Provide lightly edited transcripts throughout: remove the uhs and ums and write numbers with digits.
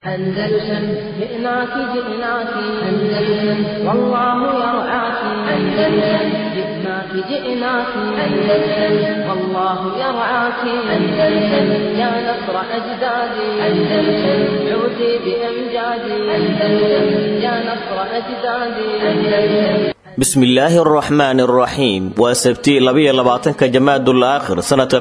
أندلسن جئناك جئناك أندلسن والله يرعاك أندلسن جئناك جئناك أندلسن والله يرعاك أندلسن يا نصر أجدادي أندلسن عودي بأمجادي أندلسن يا نصر أجدادي أندلسن bismillaahi araxmaani araxiim waa sabti 22 jamaadul aakhir sanadka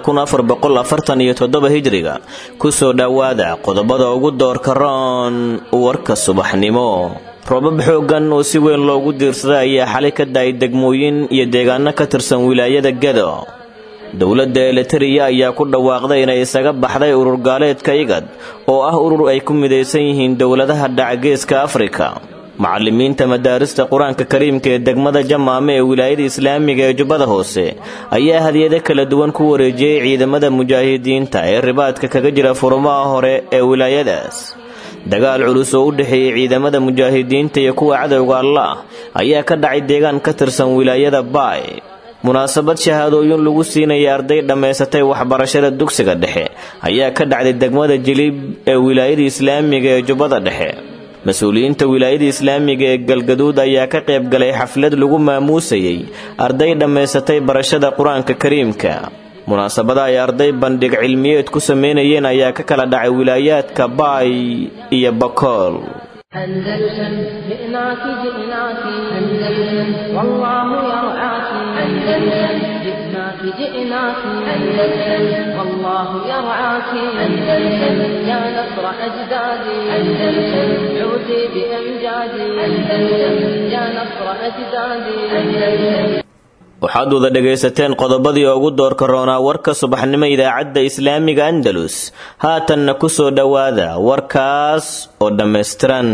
1447 hijriga kusoo dhawaada qodobada ugu doorka roon warka subaxnimo roobab xoogan oo si weyn loogu diirsaday ayaa xalay ka daay degmooyin iyo deegaano ka tirsan wilaayada Gado dawladda Eritrea ayaa ku dhawaaqday inay isaga baxday urur gaaleedka IGAD oo ah urur ay ku mideysan yihiin dawladaha dhacgeeska Afrika macallimiinta madaarista quraanka kariimka ee degmada Jamaame ee wilaayada Islaamiga ee Jubbada Hoose ayaa hadiyado kala duwan ku wareejiyay ciidamada mujaahidiinta ee ribaadka kaga jira furmaha hore ee wilaayadaas dagaal culus oo u dhaxeeyay ciidamada mujaahidiinta iyo kuwa cadawga Allah ayaa ka dhacay deegaan ka tirsan wilaayada Baay munaasabad shahaadooyin lagu siinay arday dhameysatay waxbarashada dugsiga dhexe ayaa ka dhacday degmada Jilib ee wilaayada Islaamiga ee Jubbada Dhexe mas'uuliyiinta wilaayada Islaamiga ee Galgaduud ayaa ka qayb galay xaflad lagu maamuusayay arday dhameysatay barashada Quraanka Kariimka munaasabada ay arday bandhig cilmiyeed ku sameeyeen ayaa ka kala dhacay wilaayaadka Baay iyo Bakool أندلسن جئناك جئناك أندلسن والله يرعاك أندلسن جئناك جئناك أندلسن والله يرعاك أندلسن يا نصر أجدادي أندلسن عودي بأمجادي أندلسن يا نصر أجدادي أندلسن waxaad wada dhageysateen qodobadii ugu doorka roonaa warka subaxnimo idaacadda Islaamiga Andalus haatanna ku soo dhawaada warkaas oo dhameystiran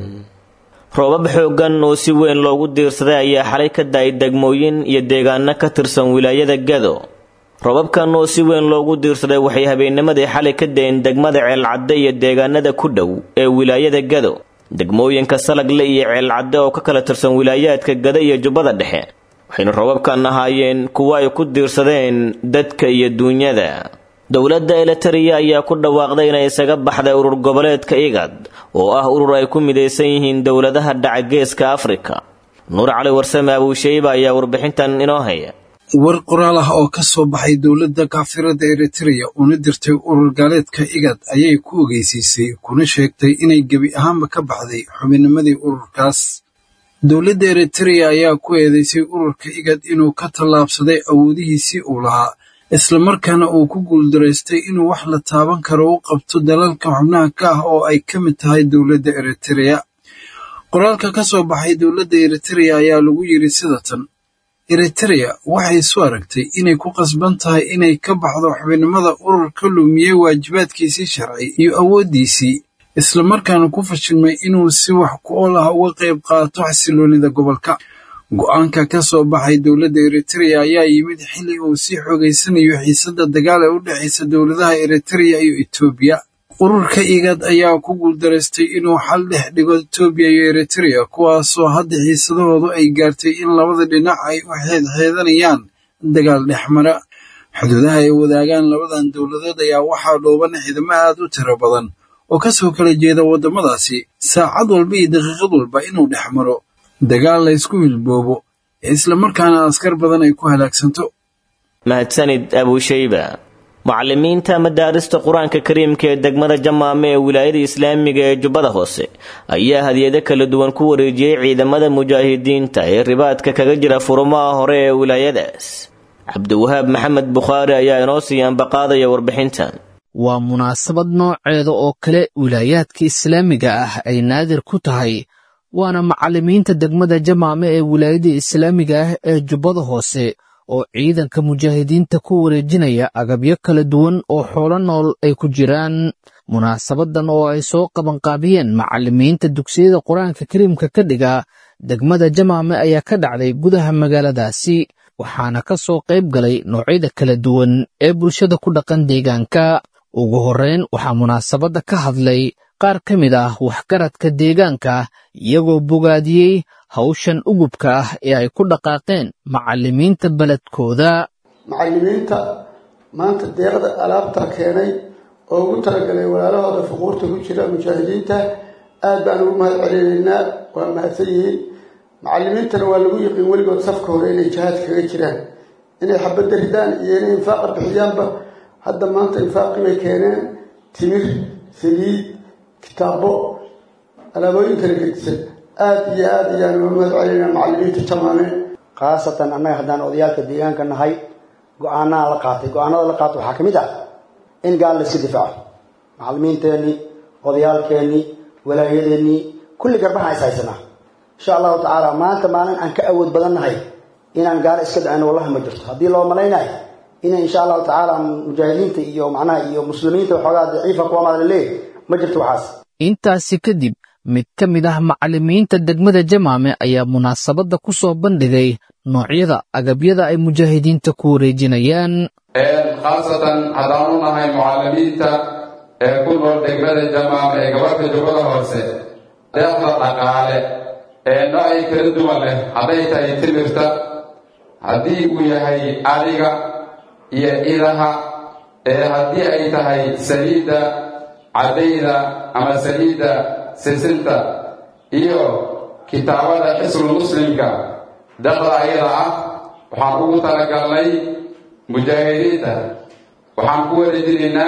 roobab xoogan oo si weyn loogu diirsaday ayaa xalay ka daay degmooyin iyo deegaano ka tirsan wilaayada Gado roobabkan oo si weyn loogu diirsaday waxay habeennimadii xalay ka daayeen degmada Ceelcadde iyo deegaanada ku dhow ee wilaayada Gado degmooyinka Salagle iyo Ceelcadde oo ka kala tirsan wilaayaadka Gado iyo Jubbada Dhexe waxayna roobabkan ahaayeen kuwa ay ku diirsadeen dadka iyo duunyada dawladda Eritrea ayaa ku dhawaaqday inay isaga baxday urur goboleedka IGAD oo ah urur ay ku mideysan yihiin dawladaha dhacgeeska Afrika Nuur Cali Warsame Abu Shayba ayaa warbixintan inoo haya war qoraal ah oo ka soo baxay dawladda kaafirada Eritrea una dirtay urur gaaleedka IGAD ayay ku ogeysiisay kuna sheegtay inay gabi ahaanba ka baxday xubinnimadii ururkaas dawladda Eritrea ayaa ku eedeysay ururka IGAD inuu ka tallaabsaday awoodihiisii uu lahaa isla markaana uu ku guuldareystay inuu wax la taaban karo u qabto dalalka xubnaha ka ah oo ay ka mid tahay dawladda Eritrea qoraalka ka soo baxay dawladda Eritrea ayaa lagu yiri sida tan Eritrea waxay soo aragtay inay ku qasban tahay inay ka baxdo xubinnimada ururka lumiyay waajibaadkiisii sharci iyo awoodiisii isla markaana ku fashilmay inuu si wax ku ool ah uga qayb qaato xasiloonida gobolka go'aanka ka soo baxay dawladda Eritrea ayaa yimid xilli uu sii xogeysanayo xiisadda dagaal ee u dhaxaysa dawladaha Eritrea iyo Ethiopia ururka IGAD ayaa ku guuldareystay inuu xal dhex dhigo Ethiopia iyo Eritrea kuwaasoo hadda xiisadahoodu ay gaartay in labada dhinac ay u xeedanayaan dagaal dhexmara xuduudaha ay wadaagaan labadan dawladood ayaa waxaa dhooban ciidamo aad u tiro badan oo ka soo kala jeeda wadamadaasi saacad walba iyo daqiiqad walba inuu dhexmaro dagaal la isku hilboobo isla markaana askar badan ay ku halaagsanto mahadsanid Abu Shayba macallimiinta madaarista quraanka kariimka ee degmada Jamaame ee wilaayada Islaamiga ee Jubbada Hoose ayaa hadiyado kala duwan ku wareejiyay ciidamada mujaahidiinta ee ribaadka kaga jira furmaha hore ee wilaayadaas Cabdiwahaab Maxamed Bukhari ayaa inoo siiyay baqaadaya warbixintan waa munaasabad nooceeda oo kale wilaayaadka Islaamiga ah ay naadir ku tahay waana macallimiinta degmada Jamaame ee wilaayada Islaamiga ah ee Jubbada Hoose oo ciidanka mujaahidiinta ku wareejinaya agabyo kala duwan oo xoolo nool ay ku jiraan munaasabadan oo ay soo qaban qaabiyeen macallimiinta dugsiyada Quraanka Kariimka ka dhiga degmada Jamaame ayaa ka dhacday gudaha magaaladaasi waxaana ka soo qayb galay noocyada kala duwan ee bulshada ku dhaqan deegaanka ugu horeyn waxaa munaasabada ka hadlay qaar ka mid ah waxgaradka deegaanka iyagoo bogaadiyey hawshan ugubka ah ee ay ku dhaqaaqeen macallimiinta baladkooda macallimiinta maanta deeqda alaabta keenay oo ugu talagalay walaalahooda fuquurta ku jira mujaahidiinta aad baan ugu mahad celinaynaa waa mahadsan yihiin macallimiintana waa lagu yiqiin weligood safka hore inay jihaad kaga jiraan inay xabadda ridaan iyo inay infaaqa bixiyaanba hadda maanta infaaqii bay keeneen timir saliid kitaabo alaabooyin kala gedisan aad iyo aad ayaan uga mahad celinaynaa macallimiinta jamaame khaasatan annaga haddaan odayaalka deegaanka nahay go-aanaa la qaatay go-aanada la qaato waxaa ka mid ah in gaal la iska difaaco macallimiinteennii odayaalkeennii walaayadeennii kulli garbaha is haysanaa insha allahu tacaala maanta maalin aan ka awood badan nahay inaan gaalo iska dhacayno wallahi ma jirto haddii loo malaynayo inay insha allahu tacaala mujaahidiinta iyo macnaha iyo muslimiinta waxoogaa daciifa kuwa maadla leeyahy ma jirto waxaas intaasi kadib mid ka mid ah macallimiinta degmada jamaame ayaa munaasabadda ku soo bandhigay noocyada agabyada ay mujaahidiinta ku wareejinayaan khaasatan haddaanu nahay mucallimiinta ee ku nool degmada jamaame ee gobolka jubbada hoose deeqda dhaqaale ee noocay kala duwan leh hadday tahay timirta haddii uu yahay ariga iyo idaha haddii ay tahay saliidda caddayda ama saliidda sisinta iyo kitaabada xisbul muslimka deeqda ayada ah waxaan ugu talagalnay mujaahidiinta waxaan ku wareejinaynaa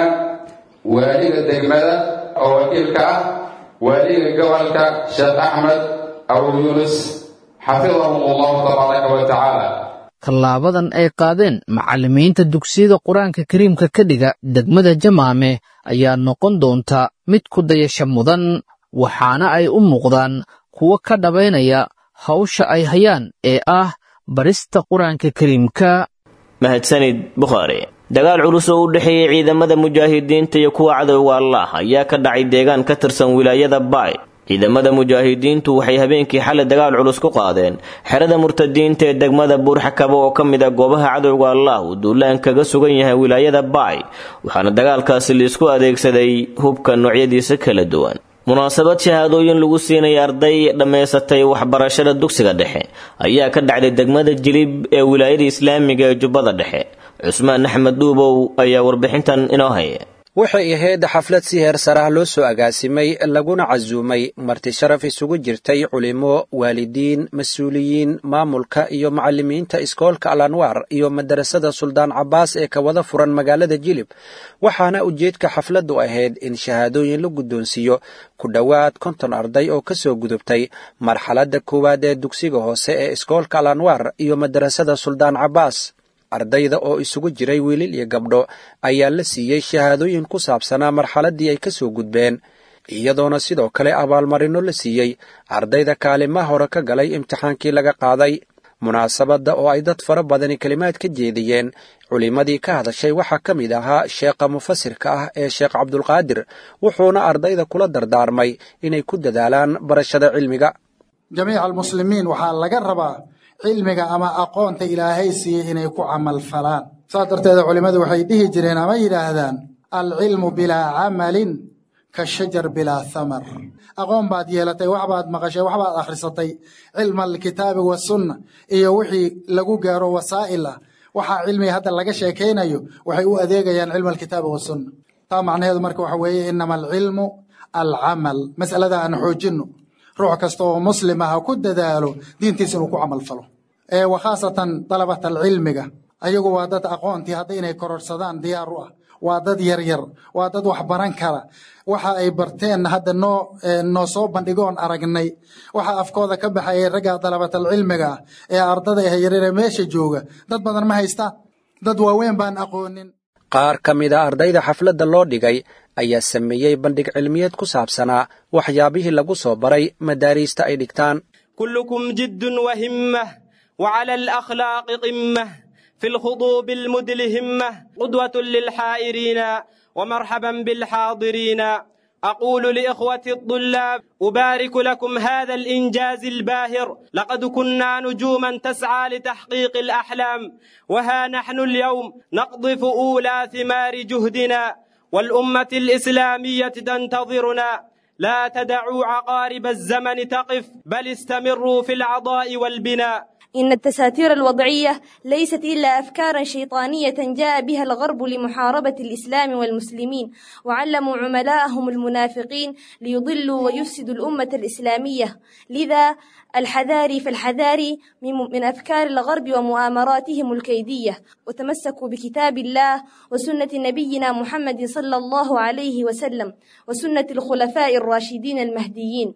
waaliga degmada oo wakiilka ah waaliga gobolka sheekh axmed abu yuunus xafidahum allahu tabaaraka wa tacaala tallaabadan ay qaadeen macallimiinta dugsiyada qur-aanka kariimka ka dhiga degmada jamaame ayaa noqon doonta mid ku dayasho mudan waxaana ay u muuqdaan kuwo ka dhabaynaya hawsha ay hayaan ee ah barista qur-aanka kariimka mahadsanid bukhaari dagaal culus oo u dhexeeyey ciidamada mujaahidiinta iyo kuwa cadowga allah ayaa ka dhacay deegaan ka tirsan wilaayada baay ciidamada mujaahidiintu waxay habeenkii xalay dagaal culus ku qaadeen xerada murtadiinta ee degmada buurxakabo oo ka mid ah goobaha cadowga allah uu duulaan kaga sugan yahay wilaayada baay waxaana dagaalkaasi liisku adeegsaday hubka noocyadiisa kala duwan munaasabad shahaadooyin lagu siinay arday dhammaysatay waxbarashada dugsiga dhexe ayaa ka dhacday degmada jilib ee wilaayada islaamiga ee jubbada dhexe cusmaan axmed dhuubow ayaa warbixintan inoo haya waxay ahayd xaflad si heer saraha loo soo agaasimay laguna casuumay marti sharaf isugu jirtay culimo waalidiin mas-uuliyiin maamulka iyo macallimiinta iskoolka al-anwaar iyo madarasada suldaan cabbaas ee ka wada furan magaalada jilib waxaana ujeedka xafladdu ahayd in shahaadooyin la guddoonsiiyo ku dhowaad 50 arday oo ka soo gudubtay marxaladda koowaad ee dugsiga hoose ee iskoolka al-anwaar iyo madarasada suldaan cabbaas ardayda oo isugu jiray wiilal iyo gabdho ayaa la siiyey shahaadooyin ku saabsanaa marxaladdii ay ka soo gudbeen iyadoona sidoo kale abaalmarino la siiyey ardayda kaalimaha hore ka galay imtixaankii laga qaaday munaasabadda oo ay dad fara badani kelimaad ka jeediyeen culimmadii ka hadashay waxaa ka mid ahaa sheekha mufasirka ah ee sheekh cabdulqaadir wuxuuna ardayda kula dardaarmay inay ku dadaalaan barashada cilmiga jamiica almuslimiin waxaa laga rabaa cilmiga ama aqoonta ilaahay siiyey inay ku camal falaan saas darteeda culimmadu waxay dhihi jireen ama yidhaahdaan alcilmu bilaa camalin ka shajar bilaa thamar aqoon baad yeelatay wax baad maqashay wax baad akhrisatay cilma alkitaabi wasunna iyo wixii lagu gaaro wasaa'il ah waxaa cilmiga hadda laga sheekaynayo waxay u adeegayaan cilma alkitaabi wasunna taa macnaheedu marka waxa weeye inama alcilmu alcamal mas'alada aan xoojinno ruux kasta oo muslim ah ku dadaalo diintiisa inuu ku camal falo wa khaasatan dalabatal cilmiga ayagu waa dad aqoontii hadda inay kororsadaan diyaar u ah waa dad yaryar waa dad wax baran kara waxa ay barteen hadda noo soo bandhigoon aragnay waxa afkooda ka baxayay ragga dalabatal cilmiga ee ardada yaryar meesha jooga dad badan ma haystaan dad waaweyn baan aqoonin qaar ka mid a ardayda xafladda loo dhigay ayaa sameeyey bandhig cilmiyeed ku saabsanaa waxyaabihii lagu soo baray madaariista ay dhigtaan kullukum jiddun wa himmah wa cala alakhlaaqi qimmah fi lkhuduubi almudlihimmah qudwatun lilxaa'iriina wa marxaban bilxaadiriina أقول لإخوتي الطلاب أبارك لكم هذا الإنجاز الباهر لقد كنا نجوما تسعى لتحقيق الأحلام وها نحن اليوم نقضف أولى ثمار جهدنا والأمة الإسلامية تنتظرنا لا تدعوا عقارب الزمن تقف بل استمروا في العضاء والبناء إن التساتير الوضعية ليست إلا أفكارا شيطانية جاء بها الغرب لمحاربة الإسلام والمسلمين، وعلموا عملاءهم المنافقين ليضلوا ويفسدوا الأمة الإسلامية. لذا الحذاري فالحذاري من أفكار الغرب ومؤامراتهم الكيدية، وتمسكوا بكتاب الله وسنة نبينا محمد صلى الله عليه وسلم وسنة الخلفاء الراشدين المهديين.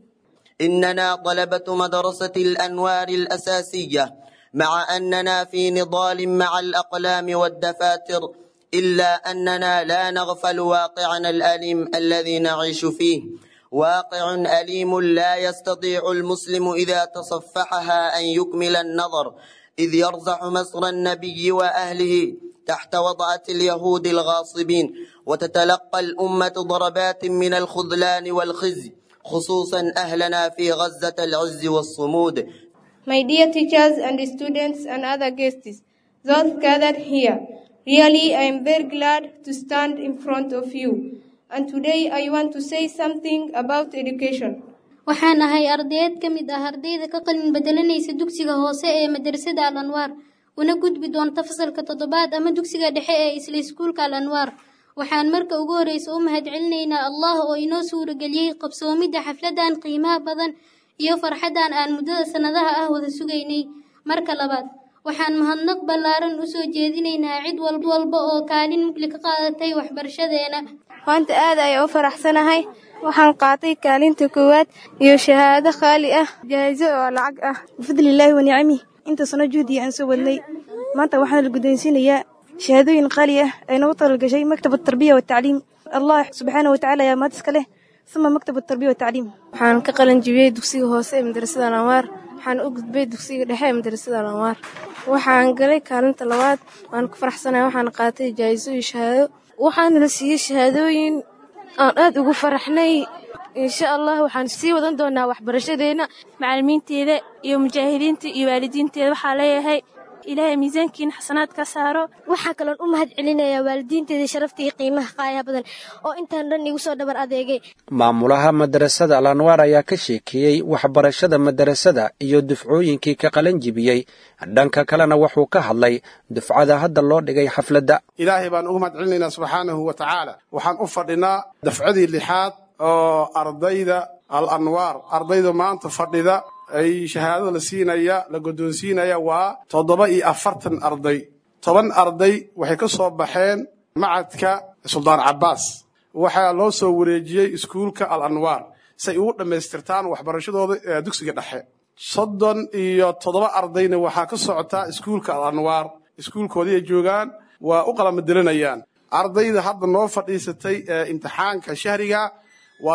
إننا طلبة مدرسة الأنوار الأساسية، مع أننا في نضال مع الأقلام والدفاتر، إلا أننا لا نغفل واقعنا الأليم الذي نعيش فيه، واقع أليم لا يستطيع المسلم إذا تصفحها أن يكمل النظر، إذ يرزح مصر النبي وأهله تحت وطأة اليهود الغاصبين، وتتلقى الأمة ضربات من الخذلان والخزي، خصوصا أهلنا في غزة العز والصمود. My dear teachers and students and other guests, those gathered here, really I am very glad to stand in front of you. And today I want to say something about education. waxaan ahay ardayd ka mid ah ardayda ka qalin bedelanaysa dugsiga hoose ee madrasada Al-Anwar una gudbi doonta fasalka 7aad ama dugsiga dhexe ee isla iskuulka Al-Anwar. waxaan marka ugu horeysa u mahadcelinaynaa Allah oo inoo suurageliyay qabsoomida xafladan qiimaha badan iyo farxadan aan muddada sanadaha ah wada sugaynay. marka labaad waxaan mahadnaq ballaaran u soo jeedinaynaa cid walba oo kaalin ka qaadatay waxbarashadeena. maanta aad ayaan u faraxsanahay. waxaan qaatay kaalinta koowaad iyo shahaado qaali ah, jaa'izo oo lacag ah. bifadlillaahi wa nicamihi inta sano juhdi aan soo wadnay, maanta waxaan la guddoonsiinayaa shahaadooyin qaali ah ay nagu talagashay maktab at-tarbiya wa tacliim. allah subxaanahu wa tacaala yaa mahad iska leh. uma maktab at-tarbiya wa tacliim. waxaan ka qalin jibiyey dugsiga hoose ee madrasada Al-Anwar, waxaan u gudbay dugsiga dhexe ee madrasada Al-Anwar. waxaan galay kaalinta labaad, waan ku faraxsanahay. waxaan qaatay jaa'izo iyo shahaado, waxaan la siiyey shahaadooyin aan aad ugu faraxnay. insha Allah waxaan sii wadan doonaa waxbarashadeena. macallimiinteeda iyo mujaahidiinta iyo waalidiinteeda waxaa leeyahay ilaahay miisaankiina xasanaad ka saaro. waxaa kaloon u mahad celinayaa waalidiinteeda sharafta iyo qiimaha qaayaha badan oo intaan dhan igu soo dhabar adeegay. maamulaha madrasada Al-Anwar ayaa ka sheekiyey waxbarashada madrasada iyo dufcooyinkii ka qalan jibiyey. dhanka kalena wuxuu ka hadlay dufcada hadda loo dhigay xafladda. ilaahay baan ugu mahad celinaynaa subxaanahu wa tacaala. waxaan u fadhinaa dafcadii 6aad oo ardayda Al-Anwar. ardayda maanta fadhida ay shahaadada la siinaya la guddoonsiinaya waa 47 arday. 10 arday waxay ka soo baxeen macadka Suldaan Cabbaas. waxaa loo soo wareejiyey iskuulka Al-Anwar si ay ugu dhammaystirtaan waxbarashadooda dugsiga dhexe. 37 ardayna waxaa ka socota iskuulka Al-Anwar. iskuulkoodii ay joogaan waa u qalab bedelanayaan. ardayda hadda noo fadhiisatay imtixaanka shahriga waa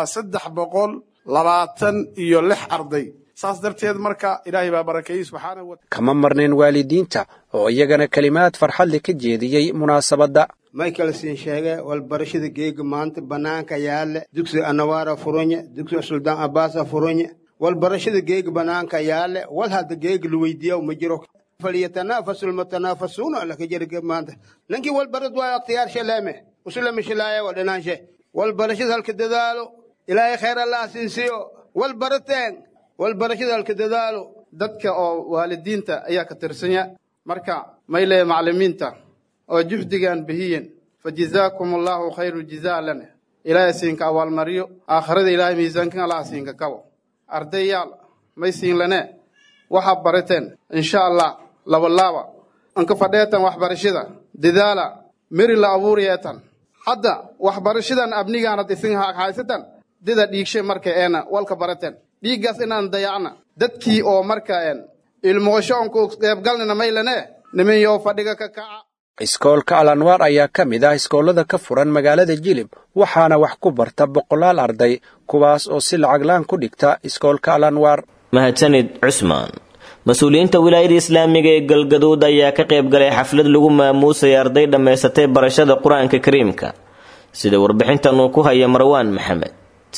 326 arday. saas darteed marka ilaahay baa barakeeyay subxaanahu wa ta'ala. kama marneen waalidiinta oo iyagana kalimaad farxad leh ka jeediyey munaasabadda. michael siin sheege walbarashada geega maanta banaanka yaale dugsiga Anwar furonye dugsiga Suldaan Cabbaas furonye walbarashada geega banaanka yaale wal hadda geega lu weydiiyo ma jiro. falyatanafasul mutanafasuuna la ka jirga maanta ninkii walbarad waa ikhtiyaar shalaame usulama shalaaya wadhanaanshe walbarashada halka dadaalo ilaahay khayr Allah siinsiyo walbarateen walbarashada halka dadaalo. dadka oo waalidiinta ayaa ka tirsanya marka mayle macallimiinta oo juhdigan bihiyeen fajazaakumullahu khayru jazaa lana. ilaahay siinka awaal mariyo aakhirada ilaahay miisaankan Allah siinka kabo. ardayaal may siin lana waxa barateen insha Allah laba anka fadheetan waxbarashada dadaala miri la abuuriyatan hadda waxbarashadan abnigaana disin haysatan dida dhiigshay marka eena walka barateen dhiigaas inaan dayacna dadkii oo marka ilmooshoonku qayb galnina maylane nimayo fadhiga ka kaca. iskoolka Al-Anwar ayaa ka mid ah iskoolada ka furan magaalada Jilib, waxaana wax ku barta 100 arday kuwaas oo si lacag la'aan ku dhigta iskoolka Al-Anwar. mahadsanid Cusmaan. mas-uuliyiinta wilaayada islaamiga ee Galgaduud ayaa ka qayb galay xaflad lagu maamuusay arday dhammaysatay barashada Qur'aanka Kariimka, sida warbixintan uu ku haya Marwaan Maxamed.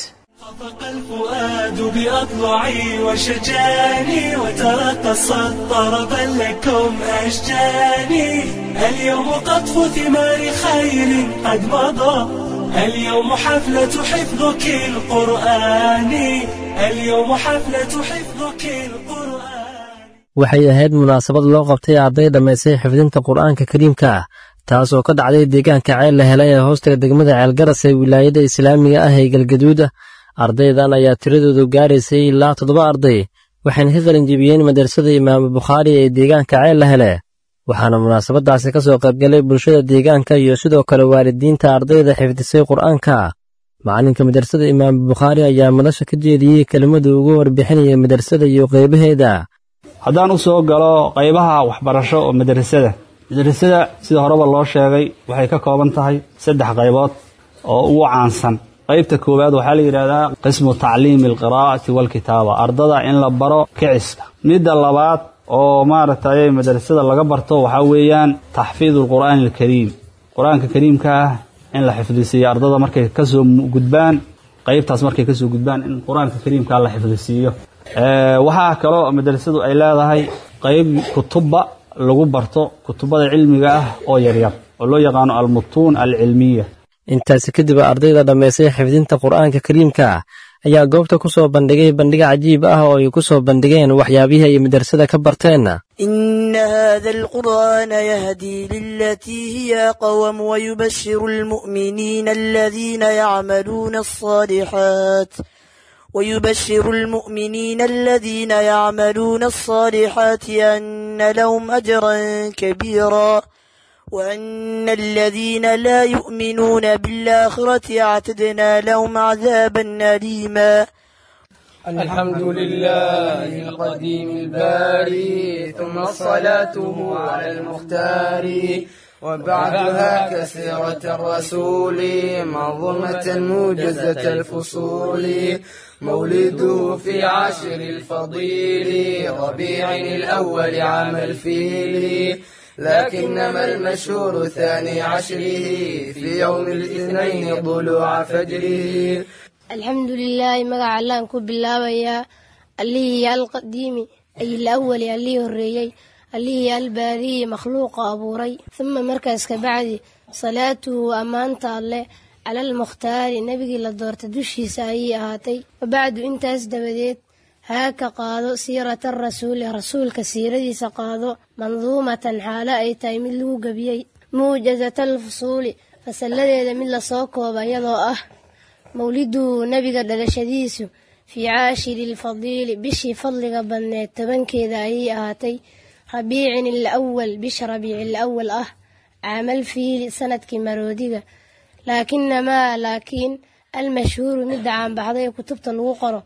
بأضلعي وشجاني وترقص طربا لكم أشجاني. اليوم قطف ثمار خير قد مضى، اليوم حفلة حفظك القرآن، اليوم حفلة حفظك القرآن. waxay ahayd munaasabad loo qabtay arday dhammaysay xifdinta qur'aanka kariimka ah taas oo ka dhacday deegaanka ceel la helay ee hoostaga degmada ceelgaras ee wilaayada islaamiga ah ee galgaduud ardaydan ayaa tiradoodu gaaraysay ilaa 7 arday waxayna ka qalinjibiyeen madrasada imaamu bukhaari ee deegaanka ceel la hele waxaana munaasabadaasi ka soo qaybgalay bulshada deegaanka iyo sidoo kale waalidiinta ardayda xifdisay qur'aanka macalinka madrasada imaamu bukhaari ayaa madasha ka jeediyey kelimada ugu warbixinaya madrasada iyo qaybaheeda haddaan u soo galo qaybaha waxbarasho oo madrasada sida horeba loo sheegay waxay ka kooban tahay 3 qaybood oo ugu caansan qaybta koowaad waxaa la yiraahdaa qismu tacliim alqiraa'ati walkitaaba ardada in la baro kiciska midda labaad oo maaragtay madrasada laga barto waxa weeyaan taxfiidul qur'aan alkariim quraanka kariimka ah in la xifdisiyo ardada markay ka soo gudbaan qaybtaas markay ka soo gudbaan in quraanka kariimka la xifdisiyo waxa kale oo madrasadu ay leedahay qayb kutuba lagu barto kutubada cilmiga ah oo yaryar oo loo yaqaan al-mutuun al-cilmiya intaas kadib ardayda dhammaysay xifdinta qur'aanka kariimka ayaa goobta ku soo bandhigay bandhig cajiib ah oo ay ku soo bandhigeen waxyaabihi ay madrasada ka barteen إن هذا القرآن يهدي للتي هي أقوم ويبشر المؤمنين الذين يعملون الصالحات أن لهم أجرا كبيرا وأن الذين لا يؤمنون بالآخرة اعتدنا لهم عذابا أليما الحمد لله القديم الباري ثم صلاته على المختار وبعدها كسيرة الرسول منظومة موجزة الفصول مولده في عاشر الفضيل ربيع الأول عام الفيل لكنما المشهور 12 في يوم الاثنين طلوع فجره الحمد لله مقع الله انكو بالله اللي هي القديم أي الأول اللي هو الريي اللي هي الباري مخلوق أبو ري ثم مركز كبعدي صلاته أمانة الله على المختار نبي للدور تدوشي سايي هاتي وبعد انت أسدبديت هاك قادو سيرة الرسول رسولك سيرة سقادو منظومة حالة أي تايملو قبيي موجزة الفصول فسلدي من لصوك وبيضو مولده نبي دلشديس في عاشر الفضيل بشي فضل قبل تبنكي ذاي آتي ربيع الأول بش ربيع الأول عمل في سنة كمرودية لكن المشهور مدعى بعضي كتبت الوقرة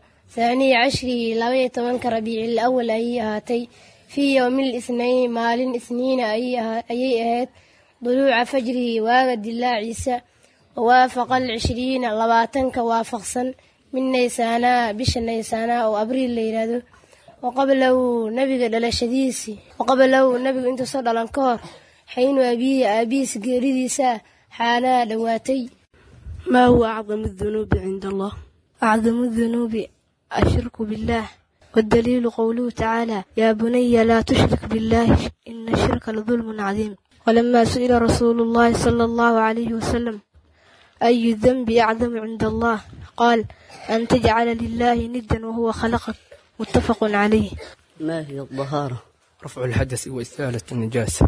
12 لوية تمنك ربيع الأول أي آتي في يوم الاثنين مال اثنين أي آت ضلوع فجره واجد الله عيسى ووافق 20 لباتنك وافقسا من نيسانا بش نيسانا أو أبريل ليلادو وقبله نبي دلشديسي وقبله نبي انت صدى الانكار حين أبيس قريديسا حالا دواتي ما هو أعظم الذنوب عند الله؟ أعظم الذنوب الشرك بالله والدليل قوله تعالى يا بني لا تشرك بالله إن الشرك لظلم عظيم ولما سئل رسول الله صلى الله عليه وسلم أي الذنب أعظم عند الله قال أن تجعل لله ندا وهو خلقك متفق عليه. ما هي الطهارة؟ رفع الحدث وإزالة النجاسة.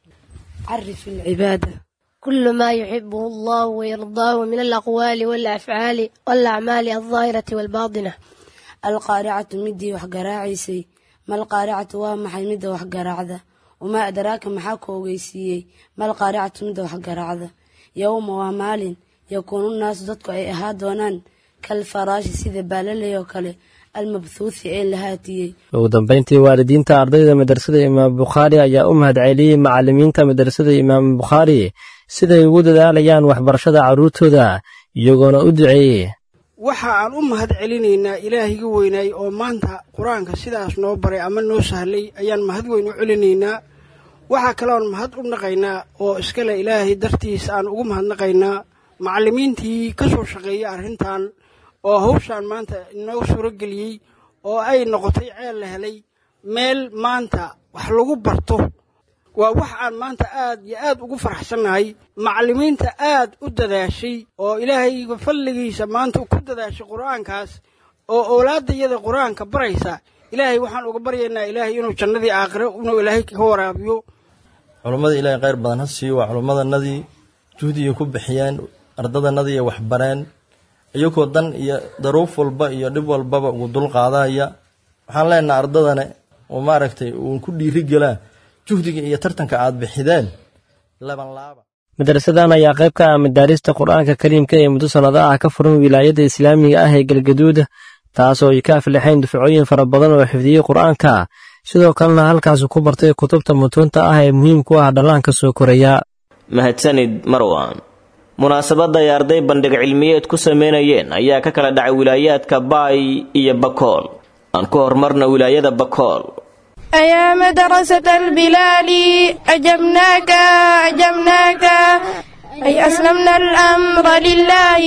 عرف العبادة كل ما يحبه الله ويرضاه من الأقوال والأفعال والأعمال الظاهرة والباطنة. القارعة مدي وحقراعيسي ما القارعة ومحي مدي وحقراعذا وما أدراك محاكو ويسيي ما القارعة مدي وحقراعذا يوم ومال يكون الناس ضدك أي أهادونان كالفراش سيدة بالالي وكالي المبثوث إيه لهاتي ugu dambeyntii waalidiinta ardayda madrasada imaam bukhaari ayaa u mahadceliyey macallimiinta madrasada imaam bukhaari siday ugu dadaalayaan waxbarashada carruurtooda iyagoona u duceeyey waxa aan u mahad celinaynaa ilaahiga weynaay oo maanta quraanka sidaas noo baray ama noo sahlay ayaan mahad weyn u celinaynaa waxa kale oo mahad u naqaynaa oo iskale ilaahi dartiisa aan ugu mahadnaqaynaa macallimiintii ka soo shaqeeyay arrintan oo hawshan maanta inoo suuro geliyey oo ay noqotay ceel la helay meel maanta wax lagu barto waa wax aan maanta aad iyo aad ugu faraxsanahay macallimiinta aad u dadaashay oo ilaahay fadligiisa maanta ku dadaashay quraankaas oo owlaadayada qur-aanka baraysa ilaahay waxaan uga baryaynaa ilaahay inuu jannadii aakhiro inuu ilaahay ka waraabiyo. culummada ilaahay khayr badan ha siiyo. waa culummadanadii juhdiga ku bixiyeen ardadanadii ay waxbareen iyagoo dan iyo daruuf walba iyo dhib walbaba ugu dulqaadaya. waxaan leenahay ardadane oo maaragtay uu ku dhiirigelaa juhdiga iyo tartanka aad bixideen laban laaba. madrasadan ayaa qayb ka ah madaarista qur-aanka kariimka ee muddo sannado ah ka furan wilaayada islaamiga ah ee galgaduud, taasoo ay ka aflixeen dufcooyin fara badan oo xifdiyey qur-aanka, sidoo kalena halkaas ku bartay kutubta mutuunta ah ee muhiim ku ah dhallaanka soo koraya. mahadsanid marwan. munaasabadda ay arday bandhig cilmiyeed ku sameynayeen ayaa ka kala dhacay wilaayaadka baay iyo bakool. aan ku horumarna wilaayada bakool. يا مدرسة البلال أجبناك أي أسلمنا الأمر لله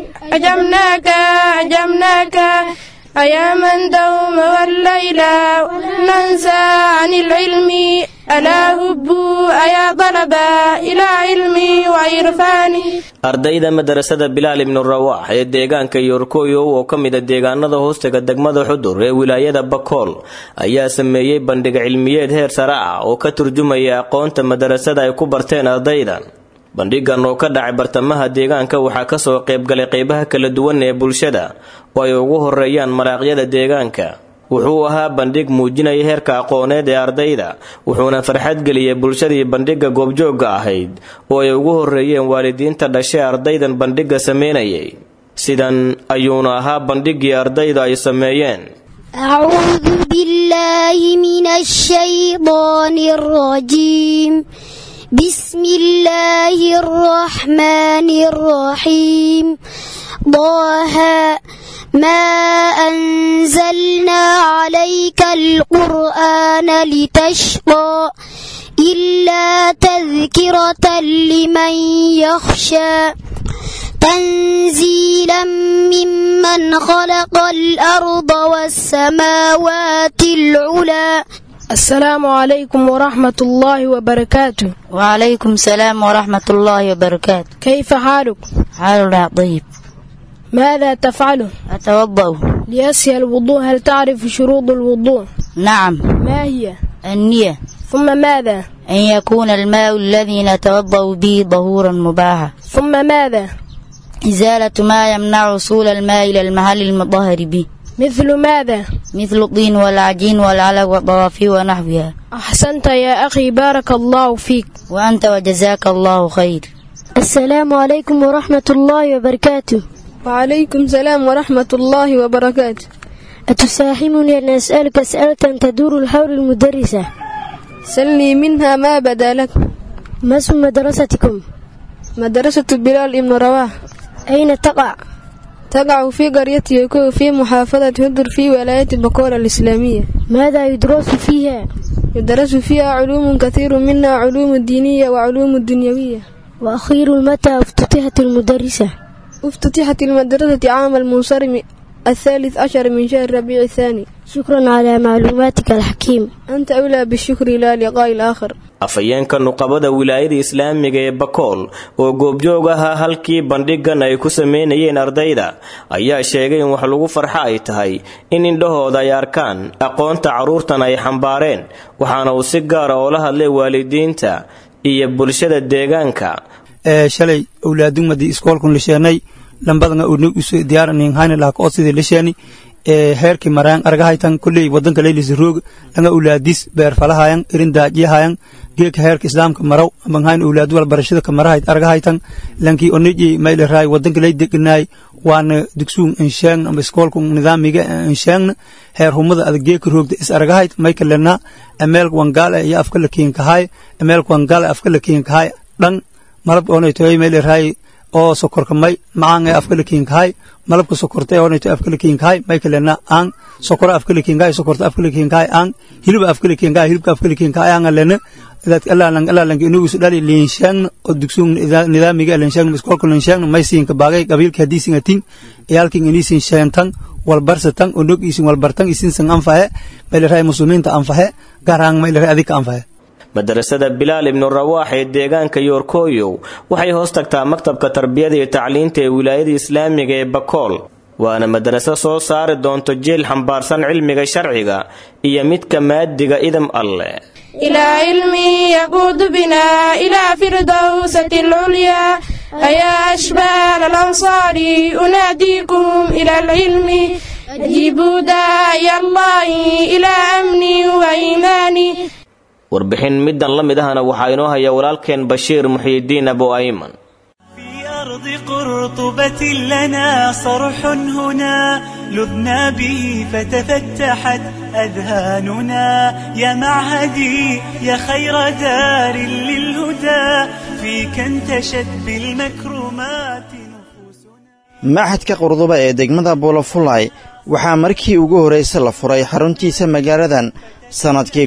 أجبناك أيا من دوم والليلة ننسى عن العلم ألا هبوا أيا طلبا إلى علمي وعرفاني. ardayda madarasada bilaal ibnu rawaax ee deegaanka yorkoyo oo ka mid ah deegaanada hoostaga degmada xudur ee wilaayada bakool ayaa sameeyey bandhig cilmiyeed heer sare ah oo ka turjumaya aqoonta madarasada ay ku barteen ardaydan. bandhigan oo ka dhacay bartamaha deegaanka waxaa ka soo qaybgalay qaybaha kala duwan ee bulshada oo ay ugu horeeyaan maraaqyada deegaanka. wuxuu ahaa bandhig muujinaya heerka aqooneed ee ardayda, wuxuuna farxad geliyay bulshadii bandhiga goobjoogga ahayd oo ay ugu horeeyeen waalidiinta dhashay ardaydan bandhiga sameynayay. sidan ayuuna ahaa bandhigii ardayda ay sameeyeen. أعوذ بالله من الشيطان الرجيم بسم الله الرحمن الرحيم ضاها ما أنزلنا عليك القرآن لتشقى إلا تذكرة لمن يخشى تنزيلا ممن خلق الأرض والسماوات العلى. السلام عليكم ورحمة الله وبركاته. وعليكم السلام ورحمة الله وبركاته. كيف حالك؟ حالنا طيب. ماذا تفعل؟ أتوضأ. ليسهل الوضوء هل تعرف شروط الوضوء؟ نعم. ما هي؟ النية. ثم ماذا؟ أن يكون الماء الذي نتوضأ به طهورا مباحا. ثم ماذا؟ إزالة ما يمنع وصول الماء إلى المحل المطهر به. مثل ماذا؟ مثل الطين والعجين والعلق والطوافي ونحوها. أحسنت يا أخي بارك الله فيك. وأنت وجزاك الله خير. السلام عليكم ورحمة الله وبركاته. وعليكم السلام ورحمة الله وبركاته. أتساهمني أن أسألك أسئلة تدور حول المدرسة؟ سلني منها ما بدا لك. ما اسم مدرستكم؟ مدرسة بلال ابن رواح. أين تقع؟ تقع في قرية يكو في محافظة هدر في ولاية بكول الإسلامية. ماذا يدرس فيها؟ يدرس فيها علوم كثير منها علوم الدينية وعلوم الدنيوية. وأخير متى افتتحت المدرسة؟ افتتحت المدرسة عام المنصرم 13 من شهر ربيع الثاني. شكرا على معلوماتك الحكيم. أنت أولى بالشكر إلى لقاء الآخر. afayeenka nuqabada wilaayada islaamiga ee bakool oo goobjoog ahaa halkii bandhigan ay ku sameynayeen ardayda ayaa sheegay in wax lagu farxa ay tahay in indhahooda ay arkaan aqoonta caruurtan ay xambaareen, waxaana uu si gaara oo la hadlay waalidiinta iyo bulshada deegaanka. shalay awlaadummadii iskoolkun lisheenay lambadanga usu diyaaranin hayna laak oo sidii lisheeni heerkii maraan argahaytan kulley wadanka leylisi roog langa awlaadis beer falahayan irin daajiyahayan geeka heerka islaamka maraw amanghayn awlaad wal barashada ka marahayt argahaytan lankii oneji mayl raay wadanka ley degnay waana dugsuun inshaan am iskoolkun nidaamiga inshaan heer humada adag geeka roogda is argahayt maykalena ameel wangala iyo afka la kiinkahay ameel wangala afka la kiinkahay dhan malab onaytoy mayl raay oo sokorka may macaan ee afka la kiinkahay malabka sokortay oo inta afka la kiinkahay may kalena aan sokor afka la kiinkahay sokorta afka la kiinkahay aan hilib afka la kiinkahay hilibka afka la kiinkahay aan lena dadka Allah lang inuu isu dhali liinshaan oo dugsuun nidaamiga liinshaan iskoolka liinshaan may siinka baagay qabiilka hadiisin atin iyalkin iniisin sheentan wal barsatan oo nog isin wal bartan isin san anfahe may raay muslimiinta anfahe garaan may raay adika anfahe. madarasada bilaal ibnu rawaax ee deegaanka yoorkooyow waxay hoos tagtaa maktabka tarbiyada iyo tacliinta ee wilaayada islaamiga ee bakool. waana madraso soo saari doonto jiil xambaarsan cilmiga sharciga iyo midka maadiga idam alle إلى علمي يقود بنا إلى فردوسة العليا أيا أشبال الأنصار أناديكم إلى العلم أجيبوا داعي الله إلى أمني وإيماني warbixin midan la mid ahna waxaa inoo haya walaalkeen Bashiir Muxiidiin Abu Ayman أرض قرطبة لنا صرح هنا لبنا به فتفتحت أذهاننا يا معهدي يا خير دار للهدى فيك انتشت بالمكرمات معهدka Qurduba ee degmada Buulafulay waxaa markii ugu horeysay la furay xaruntiisa magaaladan sanadkii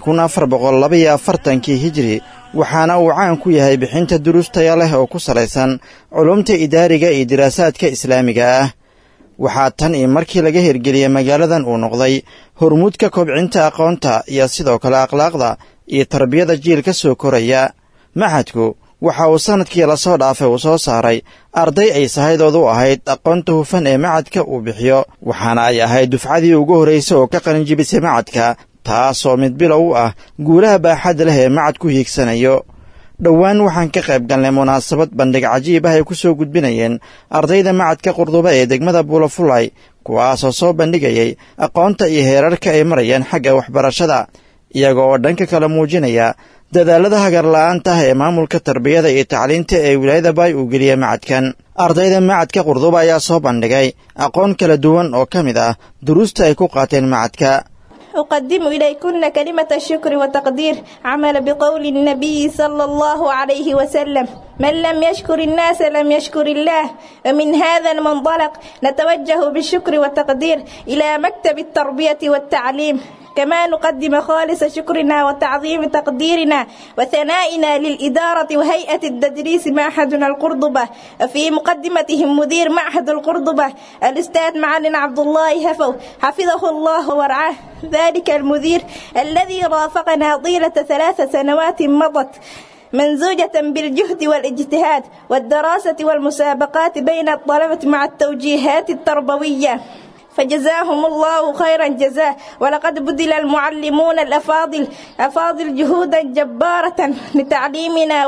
1442 Hijri waxaana uu caan ku yahay bixinta duruus tayo leh oo ku salaysan culumta idaariga iyo diraasaadka islaamiga ah waxaa tan iyo markii laga hirgeliyay magaaladan uu noqday hormuudka kobcinta aqoonta iyo sidoo kale akhlaaqda iyo tarbiyada jiilka soo koraya maxadku waxa uu sanadkii la soo dhaafay uu soo saaray arday ay sahaydoodu ahayd aqoonta hufan ee macadka uu bixiyo waxaana ay ahayd dufcadii ugu horeysay oo ka qalin jibisay macadka taasoo mid bilow u ah guulaha baaxadda leh ee macadku hiigsanayo dhowaan waxaan ka qayb galnay munaasabad bandhig cajiib ah ay ku soo gudbinayeen ardayda macadka Qurduba ee degmada Buulafulay kuwaasoo soo bandhigayay aqoonta iyo heerarka ay marayaan xagga waxbarashada iyaga oo dhanka kala muujinaya dadaalada hagarla'aanta ah ee maamulka tarbiyada iyo tacliinta ee wilaayada Bay uu geliyay macadkan ardayda macadka Qurduba ayaa soo bandhigay aqoon kala duwan oo ka mid ah duruusta ay ku qaateen macadka أقدم إليكن كلمة الشكر والتقدير عمل بقول النبي صلى الله عليه وسلم من لم يشكر الناس لم يشكر الله ومن هذا المنطلق نتوجه بالشكر والتقدير إلى مكتب التربية والتعليم كما نقدم خالص شكرنا وتعظيم تقديرنا وثنائنا للإدارة وهيئة التدريس معهدنا القرضبة وفي مقدمتهم مدير معهد القرضبة الأستاذ معلم عبد الله هفو حفظه الله ورعاه ذلك المدير الذي رافقنا طيلة 3 سنوات مضت منزوجة بالجهد والاجتهاد والدراسة والمسابقات بين الطلبة مع التوجيهات التربوية فجزاهم الله خيرا جزاء ولقد بذل المعلمون الأفاضل جهودا جبارة لتعليمنا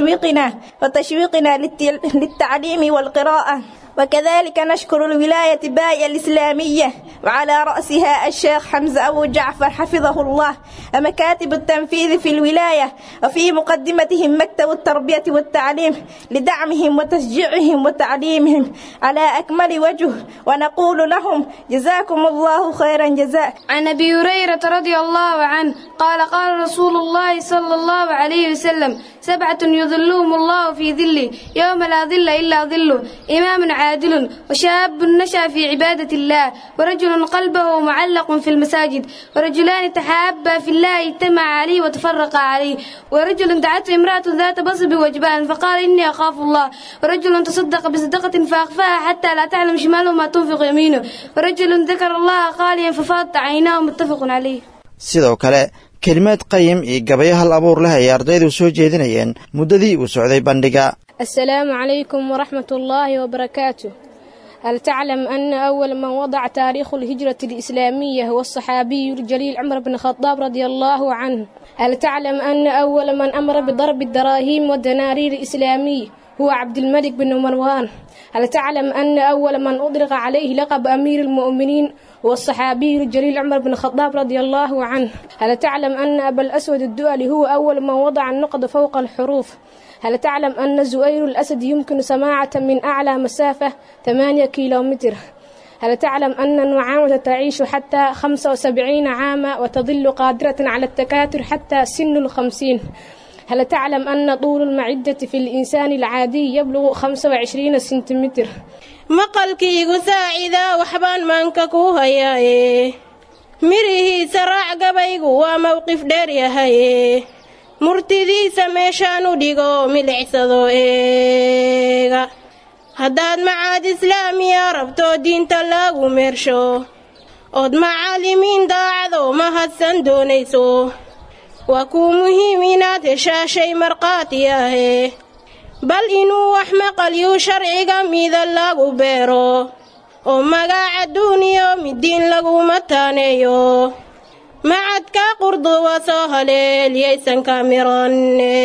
وتشويقنا للتعليم والقراءة وكذلك نشكر الولاية باي الإسلامية وعلى رأسها الشيخ حمزة أبو جعفر حفظه الله ومكاتب التنفيذ في الولاية وفي مقدمتهم مكتب التربية والتعليم لدعمهم وتشجيعهم وتعليمهم على أكمل وجه ونقول لهم جزاكم الله خيرا جزاء. عن أبي هريرة رضي الله عنه قال رسول الله صلى الله عليه وسلم 7 يظلهم الله في ظله يوم لا ظل إلا ظله إمام عادل وشاب نشأ في عبادة الله ورجل قلبه معلق في المساجد ورجلان تحابا في الله اجتمع عليه وتفرقا عليه ورجل دعته امرأة ذات بصب وجبان فقال إني أخاف الله ورجل تصدق بصدقة فأخفاها حتى لا تعلم شماله ما تنفق يمينه ورجل ذكر الله خاليا ففاضت عيناه متفق عليه. sidoo kale kelimaad qayim iyo gabayo hal abuur leh ay ardaydu soo jeedinayeen muddadii uu socday bandhiga. السلام عليكم ورحمة الله وبركاته. هل تعلم أن أول من وضع تاريخ الهجرة الإسلامية هو الصحابي الجليل عمر بن الخطاب رضي الله عنه؟ هل تعلم أن أول من أمر بضرب الدراهم والدنانير الإسلامية هو عبد الملك بن مروان؟ هل تعلم أن أول من أطلق عليه لقب أمير المؤمنين هو الصحابي الجليل عمر بن الخطاب رضي الله عنه؟ هل تعلم أن أبا الأسود الدؤلي هو أول من وضع النقد فوق الحروف؟ هل تعلم أن زؤير الأسد يمكن سماعة من أعلى مسافة 8 كيلومتر؟ هل تعلم أن النعامة تعيش حتى 75 عاما وتظل قادرة على التكاثر حتى سن 50؟ هل تعلم أن طول المعدة في الإنسان العادي يبلغ 25 سنتيمتر؟ maqalkiigu saacida waxbaan maanka ku hayaye mirihiisa raac gabaygu waa mowqif dheer yahaye murtidiisa meeshaan u dhigo milicsado eega haddaad macaad islaamiya rabto diinta lagu meersho ood macaalimiin daacado mahadsan doonayso waa kuu muhiim inaad heshaa shay markhaati ahe bal inuu wax maqalyu sharciga mida lagu beero oo magaca duuniyo midiin laguma taaneeyo macadka qurduba soo haleeliyaysan kamiranne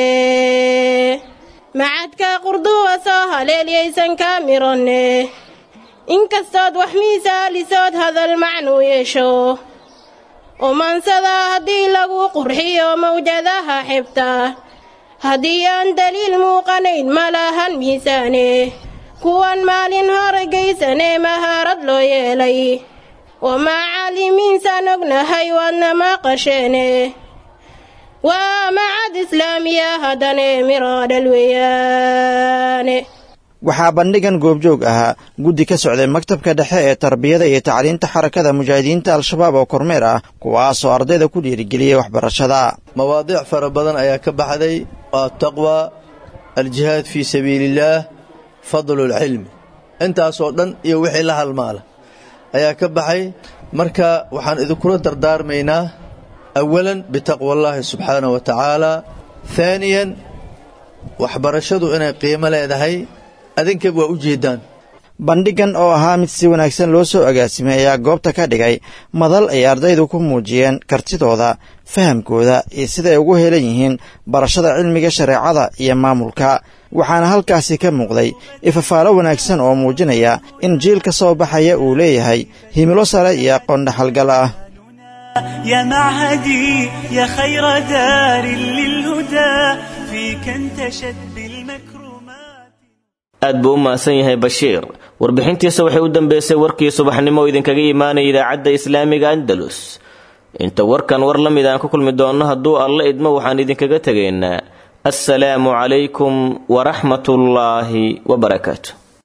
macadka qurduba soo haleeliyaysan kamiranne inkastood wax miisaalisood hadal macnuu yeesho oo maansada haddii lagu qurxiyo mawjadaha xibta haddii aan daliil muuqanayn ma lahan miisaane kuwan maalin hore geysanee mahaarad loo yeelay wamaa caalimiinsaan ognahay waadna maqasheene waa macad islaamiya haddane miraadhal weeyaane waxaa bandhigan goobjoog ahaa guddi ka socday maktabka dhexe ee tarbiyada iyo tacliinta xarakada mujaahidiinta al-shabaab oo kormeer ah kuwaasoo ardayda ku dhiirigeliyey waxbarashada mawaadiic fara badan ayaa ka baxday ataqwa aljihaad fii sabiilillaah fadlulcilmi intaasoo dhan iyo wixii la halmaala ayaa ka baxay marka waxaan idinkula dardaarmaynaa awalan bitaqwallaahi subxaanahu wa tacaala haaniyan waxbarashadu inay qiimo leedahay adinkaba waa u jeedaan bandhigan oo ahaa mid si wanaagsan loo soo agaasimay ayaa goobta ka dhigay madal ay ardaydu ku muujiyeen kartidooda fahamkooda iyo siday ugu helan yihiin barashada cilmiga shareecada iyo maamulka waxaana halkaasi ka muuqday ifafaalo wanaagsan oo muujinaya in jiilka soo baxaya uu leeyahay himilo sare iyo aqoon dhaxalgal ah يا معهدي يا خير دار للهدى فيك انتشت بالمكرمات aad buu u mahadsan yahay bashiir warbixintiisa waxay u dambeysay warkii subaxnimo idinkaga imaanaya idaacadda islaamiga andalus inta warkan war la mid aan ku kulmi doonno hadduu alla idmo waxaan idinkaga tegaynaa assalaamu calaykum waraxmatullaahi wabarakaatu